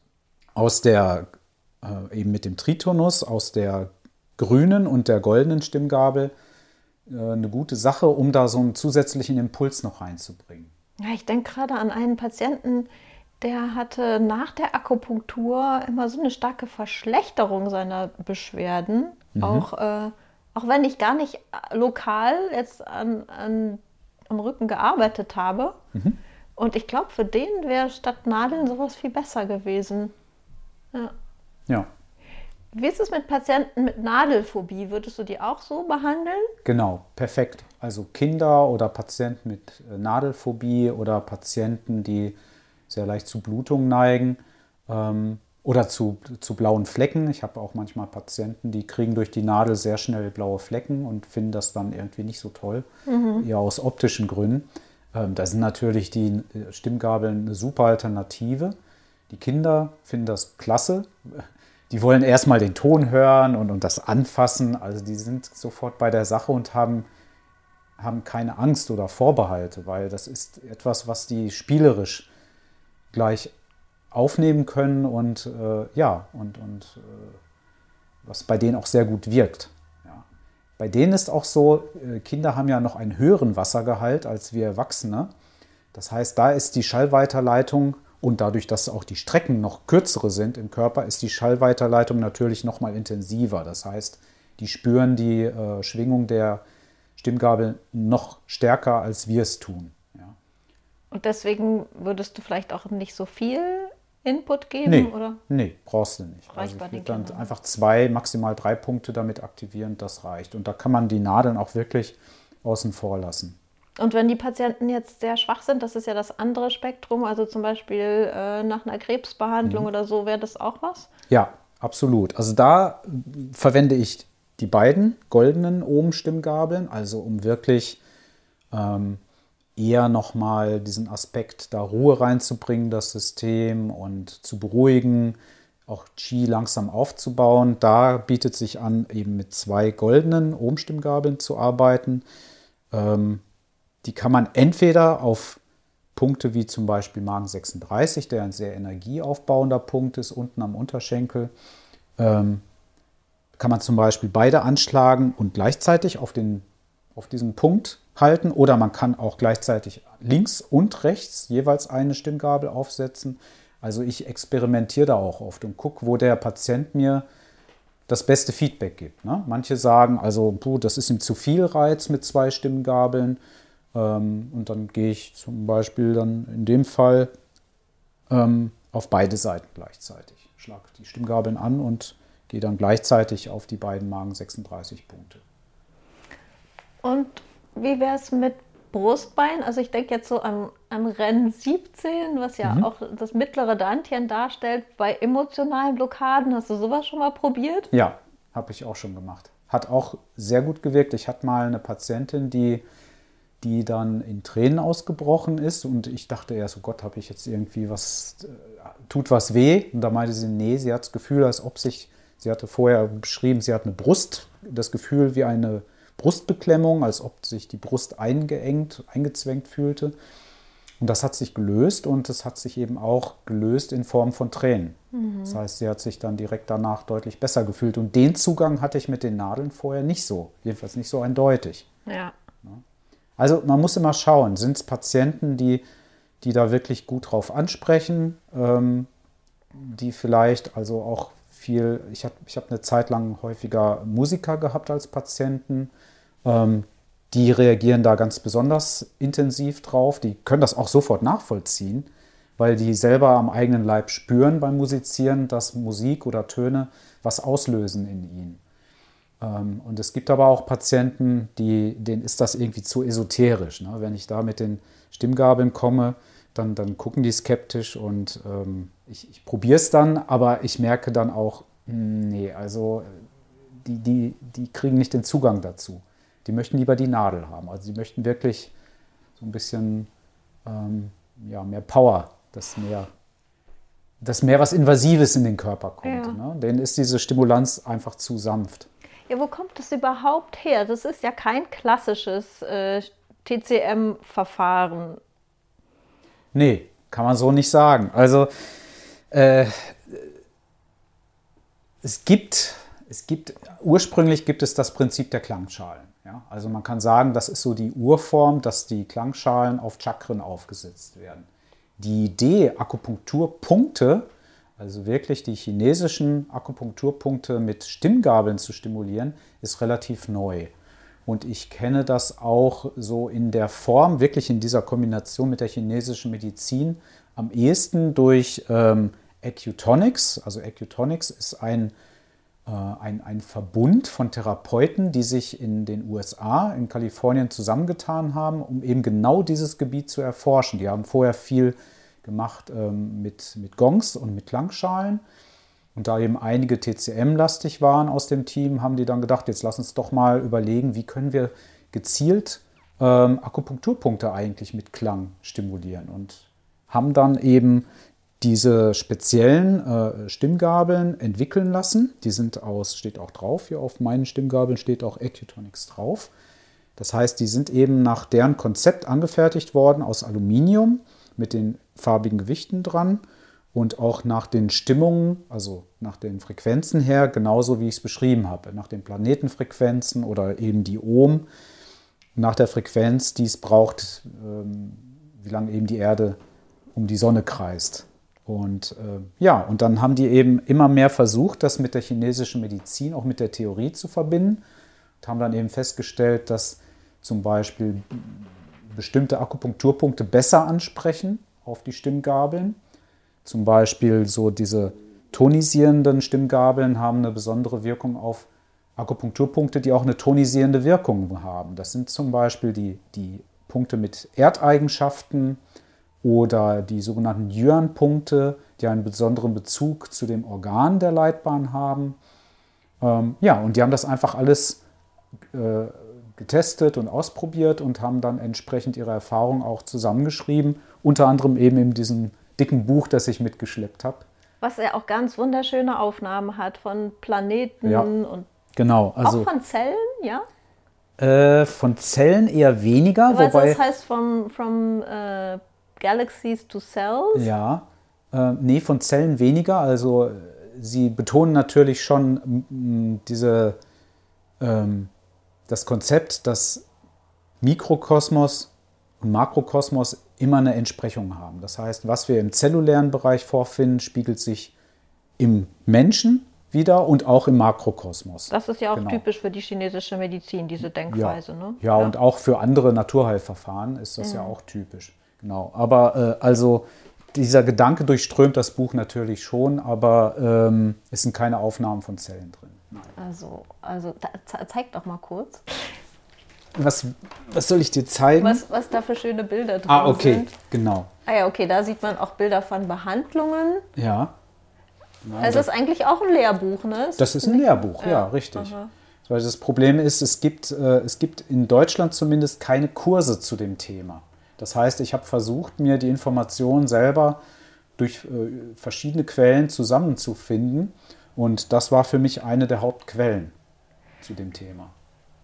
aus der, äh, eben mit dem Tritonus, aus der grünen und der goldenen Stimmgabel äh, eine gute Sache, um da so einen zusätzlichen Impuls noch reinzubringen. Ja, ich denke gerade an einen Patienten, der hatte nach der Akupunktur immer so eine starke Verschlechterung seiner Beschwerden. Mhm. Auch, äh, auch wenn ich gar nicht lokal jetzt an, an, am Rücken gearbeitet habe. Mhm. Und ich glaube, für den wäre statt Nadeln sowas viel besser gewesen. Ja. Ja. Wie ist es mit Patienten mit Nadelphobie? Würdest du die auch so behandeln? Genau, perfekt. Also Kinder oder Patienten mit Nadelphobie oder Patienten, die sehr leicht zu Blutungen neigen ähm, oder zu, zu blauen Flecken. Ich habe auch manchmal Patienten, die kriegen durch die Nadel sehr schnell blaue Flecken und finden das dann irgendwie nicht so toll, mhm. eher aus optischen Gründen. Ähm, da sind natürlich die Stimmgabeln eine super Alternative. Die Kinder finden das klasse. Die wollen erstmal den Ton hören und, und das anfassen. Also die sind sofort bei der Sache und haben, haben keine Angst oder Vorbehalte, weil das ist etwas, was die spielerisch gleich aufnehmen können und äh, ja, und, und äh, was bei denen auch sehr gut wirkt. Ja. Bei denen ist auch so, äh, Kinder haben ja noch einen höheren Wassergehalt als wir Erwachsene. Das heißt, da ist die Schallweiterleitung und dadurch, dass auch die Strecken noch kürzere sind im Körper, ist die Schallweiterleitung natürlich noch mal intensiver. Das heißt, die spüren die äh, Schwingung der Stimmgabel noch stärker, als wir es tun. Ja. Und deswegen würdest du vielleicht auch nicht so viel Input geben? Nee, oder? nee, brauchst du nicht. Reicht also bei ich den würde dann Kindern. einfach zwei, maximal drei Punkte damit aktivieren, das reicht. Und da kann man die Nadeln auch wirklich außen vor lassen. Und wenn die Patienten jetzt sehr schwach sind, das ist ja das andere Spektrum, also zum Beispiel äh, nach einer Krebsbehandlung mhm. oder so, wäre das auch was? Ja, absolut. Also da verwende ich die beiden goldenen Ohm-Stimmgabeln, also um wirklich ähm, eher nochmal diesen Aspekt, da Ruhe reinzubringen, das System und zu beruhigen, auch Qi langsam aufzubauen. Da bietet sich an, eben mit zwei goldenen Ohm-Stimmgabeln zu arbeiten. Ähm, Die kann man entweder auf Punkte wie zum Beispiel Magen sechsunddreißig, der ein sehr energieaufbauender Punkt ist, unten am Unterschenkel, ähm, kann man zum Beispiel beide anschlagen und gleichzeitig auf, den, auf diesen Punkt halten. Oder man kann auch gleichzeitig links und rechts jeweils eine Stimmgabel aufsetzen. Also ich experimentiere da auch oft und gucke, wo der Patient mir das beste Feedback gibt. Ne? Manche sagen, also puh, das ist ihm zu viel Reiz mit zwei Stimmgabeln. Ähm, und dann gehe ich zum Beispiel dann in dem Fall ähm, auf beide Seiten gleichzeitig. Schlage die Stimmgabeln an und gehe dann gleichzeitig auf die beiden Magen sechsunddreißig Punkte. Und wie wäre es mit Brustbein? Also ich denke jetzt so an, an Ren siebzehn, was ja mhm. auch das mittlere Dantian darstellt, bei emotionalen Blockaden. Hast du sowas schon mal probiert? Ja, habe ich auch schon gemacht. Hat auch sehr gut gewirkt. Ich hatte mal eine Patientin, die die dann in Tränen ausgebrochen ist und ich dachte erst, oh Gott, habe ich jetzt irgendwie was, äh, tut was weh? Und da meinte sie, nee, sie hat das Gefühl, als ob sich, sie hatte vorher beschrieben, sie hat eine Brust, das Gefühl wie eine Brustbeklemmung, als ob sich die Brust eingeengt, eingezwängt fühlte. Und das hat sich gelöst und es hat sich eben auch gelöst in Form von Tränen. Mhm. Das heißt, sie hat sich dann direkt danach deutlich besser gefühlt. Und den Zugang hatte ich mit den Nadeln vorher nicht so, jedenfalls nicht so eindeutig. Ja. Also man muss immer schauen, sind es Patienten, die, die da wirklich gut drauf ansprechen, ähm, die vielleicht also auch viel, ich habe ich hab eine Zeit lang häufiger Musiker gehabt als Patienten, ähm, die reagieren da ganz besonders intensiv drauf, die können das auch sofort nachvollziehen, weil die selber am eigenen Leib spüren beim Musizieren, dass Musik oder Töne was auslösen in ihnen. Ähm, und es gibt aber auch Patienten, die, denen ist das irgendwie zu esoterisch. Ne? Wenn ich da mit den Stimmgabeln komme, dann, dann gucken die skeptisch und ähm, ich, ich probiere es dann, aber ich merke dann auch, nee, also die, die, die kriegen nicht den Zugang dazu. Die möchten lieber die Nadel haben. Also die möchten wirklich so ein bisschen ähm, ja, mehr Power, dass mehr, dass mehr was Invasives in den Körper kommt. Ja. Ne? Denen ist diese Stimulanz einfach zu sanft. Ja, wo kommt das überhaupt her? Das ist ja kein klassisches äh, T C M-Verfahren. Nee, kann man so nicht sagen. Also äh, es gibt, es gibt, ursprünglich gibt es das Prinzip der Klangschalen. Ja? Also man kann sagen, das ist so die Urform, dass die Klangschalen auf Chakren aufgesetzt werden. Die Idee, Akupunkturpunkte, also wirklich die chinesischen Akupunkturpunkte mit Stimmgabeln zu stimulieren, ist relativ neu. Und ich kenne das auch so in der Form, wirklich in dieser Kombination mit der chinesischen Medizin, am ehesten durch ähm, Acutonics. Also Acutonics ist ein, äh, ein, ein Verbund von Therapeuten, die sich in den U S A, in Kalifornien zusammengetan haben, um eben genau dieses Gebiet zu erforschen. Die haben vorher viel gemacht ähm, mit, mit Gongs und mit Klangschalen. Und da eben einige T C M-lastig waren aus dem Team, haben die dann gedacht, jetzt lass uns doch mal überlegen, wie können wir gezielt ähm, Akupunkturpunkte eigentlich mit Klang stimulieren. Und haben dann eben diese speziellen äh, Stimmgabeln entwickeln lassen. Die sind aus, steht auch drauf, hier auf meinen Stimmgabeln steht auch Acutonics drauf. Das heißt, die sind eben nach deren Konzept angefertigt worden aus Aluminium mit den farbigen Gewichten dran. Und auch nach den Stimmungen, also nach den Frequenzen her, genauso wie ich es beschrieben habe. Nach den Planetenfrequenzen oder eben die Ohm, nach der Frequenz, die es braucht, ähm, wie lange eben die Erde um die Sonne kreist. Und äh, ja, und dann haben die eben immer mehr versucht, das mit der chinesischen Medizin, auch mit der Theorie zu verbinden. Und haben dann eben festgestellt, dass zum Beispiel bestimmte Akupunkturpunkte besser ansprechen auf die Stimmgabeln. Zum Beispiel so diese tonisierenden Stimmgabeln haben eine besondere Wirkung auf Akupunkturpunkte, die auch eine tonisierende Wirkung haben. Das sind zum Beispiel die, die Punkte mit Erdeigenschaften oder die sogenannten Yuan-Punkte, die einen besonderen Bezug zu dem Organ der Leitbahn haben. Ähm, ja, und die haben das einfach alles äh, getestet und ausprobiert und haben dann entsprechend ihre Erfahrungen auch zusammengeschrieben, unter anderem eben in diesem dicken Buch, das ich mitgeschleppt habe. Was ja auch ganz wunderschöne Aufnahmen hat von Planeten ja, und genau, also, auch von Zellen, ja? Äh, von Zellen eher weniger. Also wobei, das heißt from, from uh, Galaxies to Cells? Ja, äh, nee, von Zellen weniger. Also sie betonen natürlich schon m, diese, ähm, das Konzept, dass Mikrokosmos und Makrokosmos immer eine Entsprechung haben. Das heißt, was wir im zellulären Bereich vorfinden, spiegelt sich im Menschen wieder und auch im Makrokosmos. Das ist ja auch genau. typisch für die chinesische Medizin, diese Denkweise. Ja, ne? ja, ja, und auch für andere Naturheilverfahren ist das mhm. ja auch typisch. Genau. Aber äh, also dieser Gedanke durchströmt das Buch natürlich schon, aber ähm, es sind keine Aufnahmen von Zellen drin. Nein. Also, also zeig doch mal kurz. Was, was soll ich dir zeigen? Was, was da für schöne Bilder drin ah, okay, sind. genau. Ah ja, okay, da sieht man auch Bilder von Behandlungen. Ja. Nein, es ist eigentlich auch ein Lehrbuch, ne? Es das ist ein Lehrbuch, ja, ja richtig. Aha. Weil das Problem ist, es gibt, äh, es gibt in Deutschland zumindest keine Kurse zu dem Thema. Das heißt, ich habe versucht, mir die Informationen selber durch äh, verschiedene Quellen zusammenzufinden. Und das war für mich eine der Hauptquellen zu dem Thema.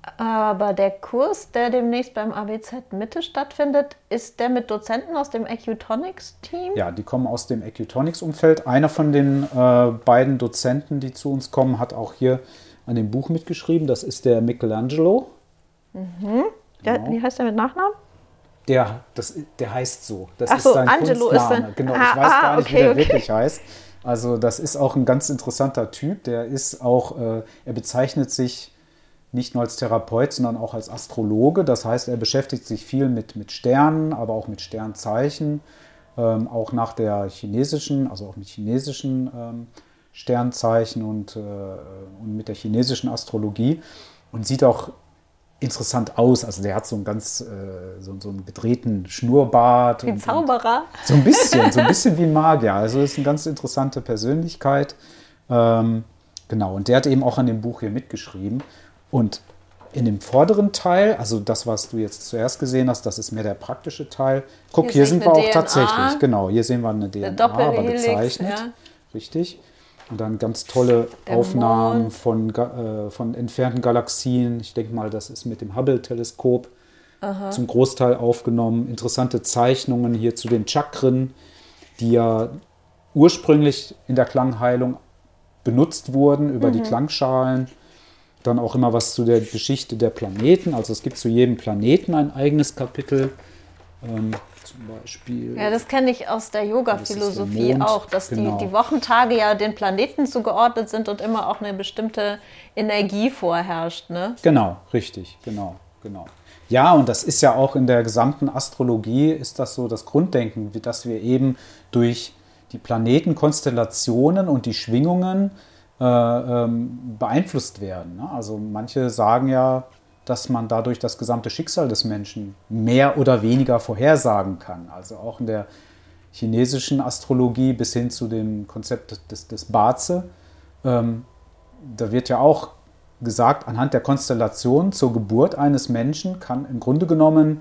Aber der Kurs, der demnächst beim A B Z Mitte stattfindet, ist der mit Dozenten aus dem Acutonics-Team? Ja, die kommen aus dem Acutonics-Umfeld. Einer von den äh, beiden Dozenten, die zu uns kommen, hat auch hier an dem Buch mitgeschrieben. Das ist der Michelangelo. Mhm. Der, Genau. Wie heißt der mit Nachnamen? Der, das, der heißt so. Das Ach so, ist sein Angelo Kunstname. ist der- Genau, ich Ah, weiß ah, gar nicht, okay, wie der okay. wirklich heißt. Also das ist auch ein ganz interessanter Typ. Der ist auch, äh, er bezeichnet sich nicht nur als Therapeut, sondern auch als Astrologe. Das heißt, er beschäftigt sich viel mit, mit Sternen, aber auch mit Sternzeichen, ähm, auch nach der chinesischen, also auch mit chinesischen ähm, Sternzeichen und, äh, und mit der chinesischen Astrologie und sieht auch interessant aus. Also der hat so einen ganz äh, so, so einen gedrehten Schnurrbart. Wie ein und, Zauberer. und so ein bisschen, so ein bisschen wie ein Magier. Also ist eine ganz interessante Persönlichkeit. Ähm, genau, und der hat eben auch an dem Buch hier mitgeschrieben. Und in dem vorderen Teil, also das, was du jetzt zuerst gesehen hast, das ist mehr der praktische Teil. Guck, Hier hier, sehe ich sind wir eine auch D N A. tatsächlich. Genau, hier sehen wir eine D N A, aber Doppelhelix, gezeichnet. ja. Richtig. Und dann ganz tolle Der Aufnahmen Mond. von, Ga- äh, von entfernten Galaxien. Ich denke mal, das ist mit dem Hubble-Teleskop zum Großteil aufgenommen. Interessante Zeichnungen hier zu den Chakren, die ja ursprünglich in der Klangheilung benutzt wurden über die Klangschalen. Dann auch immer was zu der Geschichte der Planeten. Also es gibt zu jedem Planeten ein eigenes Kapitel. Ähm, zum Beispiel. Ja, das kenne ich aus der Das ist Yoga-Philosophie der Mond, auch, dass genau. die, die Wochentage ja den Planeten zugeordnet sind und immer auch eine bestimmte Energie vorherrscht. Ne? Genau, richtig, genau, genau. Ja, und das ist ja auch in der gesamten Astrologie, ist das so das Grunddenken, wie dass wir eben durch die Planetenkonstellationen und die Schwingungen äh, ähm, beeinflusst werden. Ne? Also manche sagen ja, dass man dadurch das gesamte Schicksal des Menschen mehr oder weniger vorhersagen kann. Also auch in der chinesischen Astrologie bis hin zu dem Konzept des, des Bazi. Ähm, da wird ja auch gesagt, anhand der Konstellation zur Geburt eines Menschen kann im Grunde genommen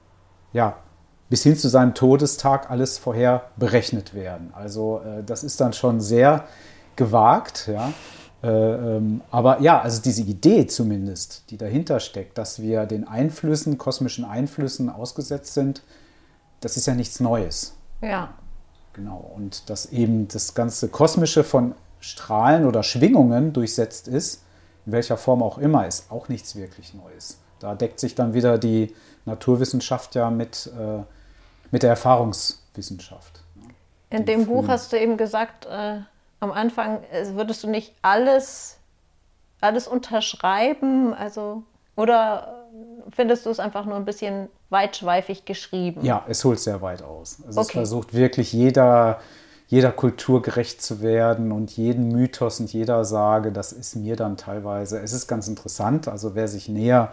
ja, bis hin zu seinem Todestag alles vorher berechnet werden. Also äh, das ist dann schon sehr gewagt, ja. Äh, ähm, aber ja, also diese Idee zumindest, die dahinter steckt, dass wir den Einflüssen, kosmischen Einflüssen ausgesetzt sind, das ist ja nichts Neues. Ja. Genau. Und dass eben das ganze Kosmische von Strahlen oder Schwingungen durchsetzt ist, in welcher Form auch immer, ist auch nichts wirklich Neues. Da deckt sich dann wieder die Naturwissenschaft ja mit, äh, mit der Erfahrungswissenschaft. In dem Buch hast du eben gesagt, äh, am Anfang äh, würdest du nicht alles, alles unterschreiben, also oder findest du es einfach nur ein bisschen weitschweifig geschrieben? Ja, es holt sehr weit aus. Also Okay. es versucht wirklich jeder, jeder Kultur gerecht zu werden und jeden Mythos und jeder Sage, das ist mir dann teilweise, es ist ganz interessant, also wer sich näher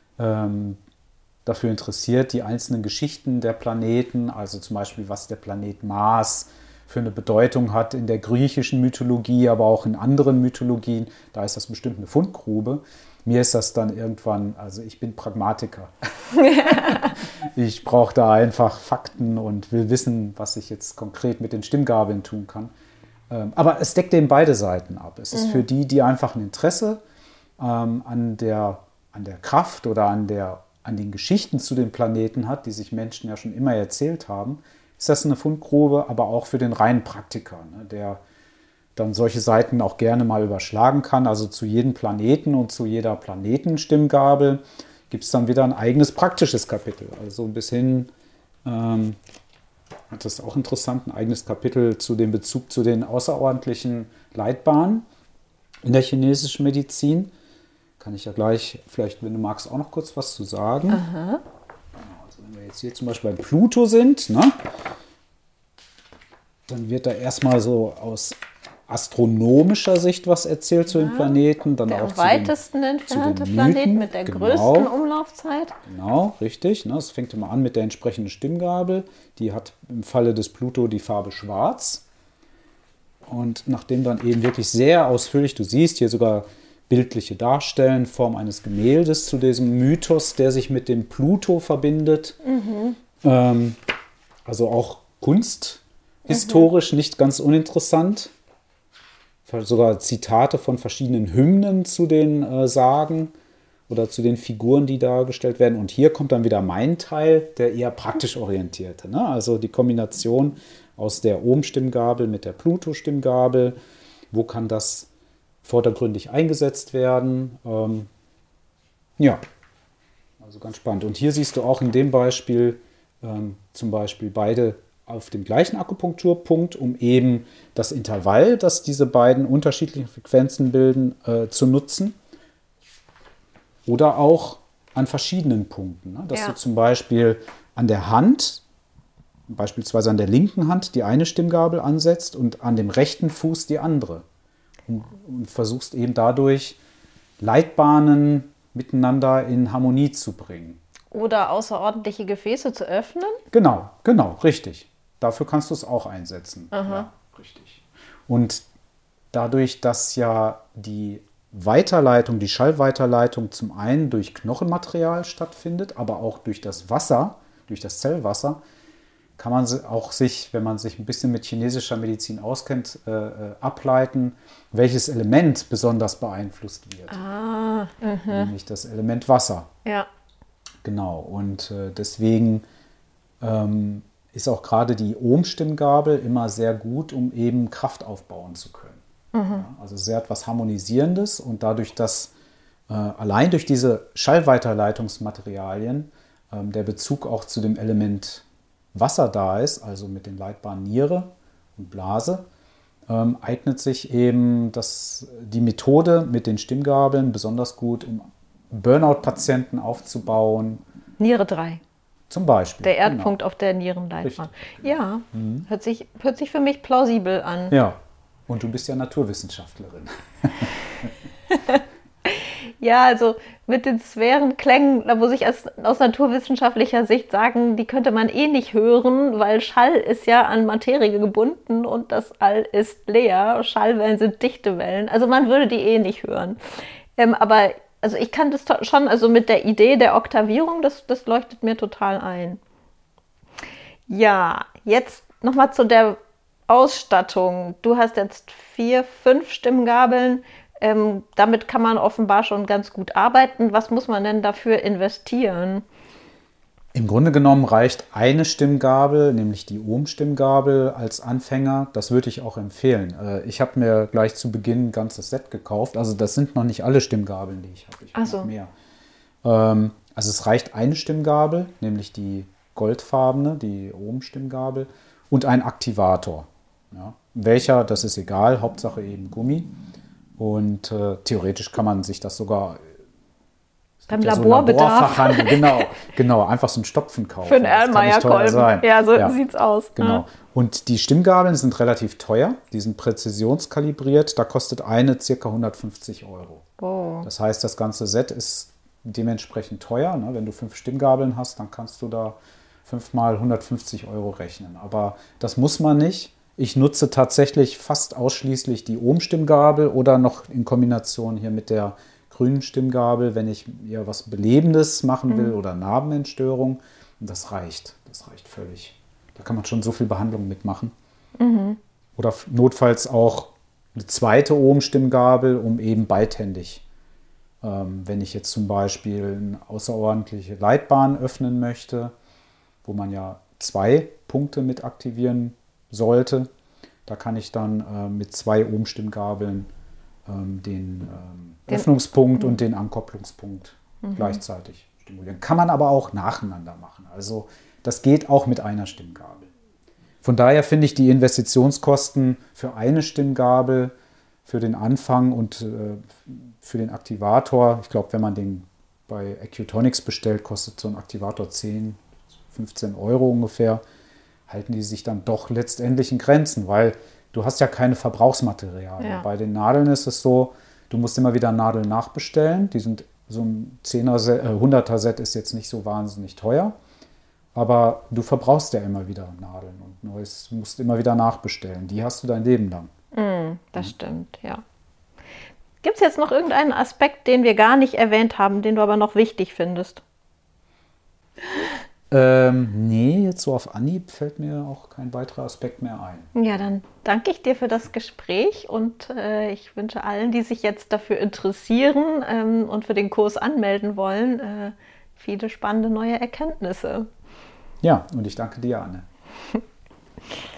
ähm, dafür interessiert, die einzelnen Geschichten der Planeten, also zum Beispiel, was der Planet Mars für eine Bedeutung hat in der griechischen Mythologie, aber auch in anderen Mythologien, da ist das bestimmt eine Fundgrube. Mir ist das dann irgendwann, also ich bin Pragmatiker. Ich brauche da einfach Fakten und will wissen, was ich jetzt konkret mit den Stimmgabeln tun kann. Ähm, aber es deckt eben beide Seiten ab. Es ist für die, die einfach ein Interesse ähm, an der, an der Kraft oder an, der, an den Geschichten zu den Planeten hat, die sich Menschen ja schon immer erzählt haben, ist das eine Fundgrube, aber auch für den reinen Praktiker, ne, der dann solche Seiten auch gerne mal überschlagen kann. Also zu jedem Planeten und zu jeder Planetenstimmgabel gibt es dann wieder ein eigenes praktisches Kapitel. Also bis hin, ähm, das ist auch interessant, ein eigenes Kapitel zu dem Bezug zu den außerordentlichen Leitbahnen in der chinesischen Medizin. Kann ich ja gleich, vielleicht, wenn du magst, auch noch kurz was zu sagen. Aha. Also wenn wir jetzt hier zum Beispiel bei Pluto sind, ne, dann wird da erstmal so aus astronomischer Sicht was erzählt zu den Planeten. Dann Der auch am weitesten zu entfernte den Planet Mythen, mit der genau. größten Umlaufzeit. Genau, richtig. Ne? Es fängt immer an mit der entsprechenden Stimmgabel. Die hat im Falle des Pluto die Farbe Schwarz. Und nachdem dann eben wirklich sehr ausführlich, du siehst hier sogar bildliche Darstellen, Form eines Gemäldes zu diesem Mythos, der sich mit dem Pluto verbindet. Mhm. Ähm, also auch kunsthistorisch mhm. nicht ganz uninteressant. Sogar Zitate von verschiedenen Hymnen zu den äh, Sagen oder zu den Figuren, die dargestellt werden. Und hier kommt dann wieder mein Teil, der eher praktisch orientierte. Ne? Also die Kombination aus der Ohm-Stimmgabel mit der Pluto-Stimmgabel. Wo kann das vordergründig eingesetzt werden? Ähm, ja, also ganz spannend. Und hier siehst du auch in dem Beispiel ähm, zum Beispiel beide auf dem gleichen Akupunkturpunkt, um eben das Intervall, das diese beiden unterschiedlichen Frequenzen bilden, äh, zu nutzen. Oder auch an verschiedenen Punkten. Ne? Dass Ja. du zum Beispiel an der Hand, beispielsweise an der linken Hand, die eine Stimmgabel ansetzt und an dem rechten Fuß die andere. Und, und versuchst eben dadurch Leitbahnen miteinander in Harmonie zu bringen. Oder außerordentliche Gefäße zu öffnen. Genau, genau, richtig. Dafür kannst du es auch einsetzen. Aha. Ja, richtig. Und dadurch, dass ja die Weiterleitung, die Schallweiterleitung zum einen durch Knochenmaterial stattfindet, aber auch durch das Wasser, durch das Zellwasser, kann man auch sich, wenn man sich ein bisschen mit chinesischer Medizin auskennt, äh, äh, ableiten, welches Element besonders beeinflusst wird. Ah, Nämlich das Element Wasser. ja. Genau. Und äh, deswegen ähm, ist auch gerade die Ohm-Stimmgabel immer sehr gut, um eben Kraft aufbauen zu können. Ja, also sehr etwas Harmonisierendes und dadurch, dass äh, allein durch diese Schallweiterleitungsmaterialien ähm, der Bezug auch zu dem Element Wasser da ist, also mit den Leitbahnen Niere und Blase, ähm, eignet sich eben das, die Methode mit den Stimmgabeln besonders gut, um Burnout-Patienten aufzubauen, Niere drei. zum Beispiel. Der Erdpunkt auf der Nierenleitbahn. Ja, hört sich, hört sich für mich plausibel an. Genau. Ja, und du bist ja Naturwissenschaftlerin. Ja, also mit den Sphärenklängen, da muss ich aus, aus naturwissenschaftlicher Sicht sagen, die könnte man eh nicht hören, weil Schall ist ja an Materie gebunden und das All ist leer. Schallwellen sind dichte Wellen. Also man würde die eh nicht hören. Ähm, aber also ich kann das to- schon, also mit der Idee der Oktavierung, das, das leuchtet mir total ein. Ja, jetzt nochmal zu der Ausstattung. Du hast jetzt vier, fünf Stimmgabeln. Ähm, damit kann man offenbar schon ganz gut arbeiten. Was muss man denn dafür investieren? Im Grunde genommen reicht eine Stimmgabel, nämlich die Ohm-Stimmgabel als Anfänger. Das würde ich auch empfehlen. Äh, Ich habe mir gleich zu Beginn ein ganzes Set gekauft. Also das sind noch nicht alle Stimmgabeln, die ich habe. Ich habe Ach so. noch mehr. Ähm, Also es reicht eine Stimmgabel, nämlich die goldfarbene, die Ohm-Stimmgabel und ein Aktivator. Ja. Welcher, das ist egal, Hauptsache eben Gummi. Und äh, theoretisch kann man sich das sogar Beim ja so Laborbedarf. Laborfachhandel, genau, genau, einfach so ein Stopfen kaufen. Für einen Das kann nicht teuer Erlenmeyer-Kolben. sein. Ja, so sieht's aus. Genau. Ja. Und die Stimmgabeln sind relativ teuer, die sind präzisionskalibriert, da kostet eine ca. hundertfünfzig Euro. Oh. Das heißt, das ganze Set ist dementsprechend teuer. Ne? Wenn du fünf Stimmgabeln hast, dann kannst du da fünfmal hundertfünfzig Euro rechnen. Aber das muss man nicht. Ich nutze tatsächlich fast ausschließlich die Ohm-Stimmgabel oder noch in Kombination hier mit der grünen Stimmgabel, wenn ich eher was Belebendes machen will oder Narbenentstörung. Und das reicht. Das reicht völlig. Da kann man schon so viel Behandlung mitmachen. Mhm. Oder f- notfalls auch eine zweite Ohm-Stimmgabel, um eben beidhändig, ähm, wenn ich jetzt zum Beispiel eine außerordentliche Leitbahn öffnen möchte, wo man ja zwei Punkte mit aktivieren sollte, da kann ich dann äh, mit zwei Ohm-Stimmgabeln ähm, den ähm, Den- Öffnungspunkt und den Ankopplungspunkt gleichzeitig stimulieren. Kann man aber auch nacheinander machen. Also das geht auch mit einer Stimmgabel. Von daher finde ich die Investitionskosten für eine Stimmgabel, für den Anfang und äh, für den Aktivator, ich glaube, wenn man den bei Acutonics bestellt, kostet so ein Aktivator zehn, fünfzehn Euro ungefähr, halten die sich dann doch letztendlich in Grenzen, weil du hast ja keine Verbrauchsmaterialien. Ja. Bei den Nadeln ist es so, du musst immer wieder Nadeln nachbestellen. Die sind so ein zehner-Set, äh, hunderter-Set ist jetzt nicht so wahnsinnig teuer. Aber du verbrauchst ja immer wieder Nadeln und Neues musst immer wieder nachbestellen. Die hast du dein Leben lang. Mm, das stimmt, ja. Gibt es jetzt noch irgendeinen Aspekt, den wir gar nicht erwähnt haben, den du aber noch wichtig findest? Ähm, nee, jetzt so auf Anhieb fällt mir auch kein weiterer Aspekt mehr ein. Ja, dann danke ich dir für das Gespräch und äh, ich wünsche allen, die sich jetzt dafür interessieren ähm, und für den Kurs anmelden wollen, äh, viele spannende neue Erkenntnisse. Ja, und ich danke dir, Anne.